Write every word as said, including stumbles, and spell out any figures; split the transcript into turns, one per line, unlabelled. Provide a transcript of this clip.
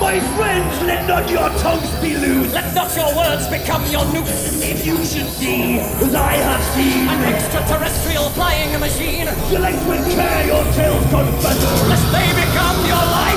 My friends, let not your tongues be loose.
Let not your words become your noose.
If you should see, as I have seen,
An extraterrestrial flying machine,
select with care your tales confess,
lest they become your life.